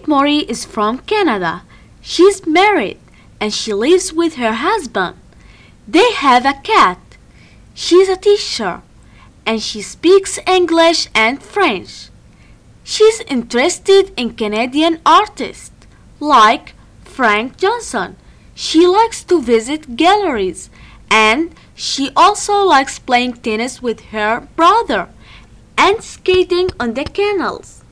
Kate Mori is from Canada. She's married and she lives with her husband. They have a cat. She's a teacher and she speaks English and French. She's interested in Canadian artists like Frank Johnson. She likes to visit galleries and she also likes playing tennis with her brother and skating on the canals.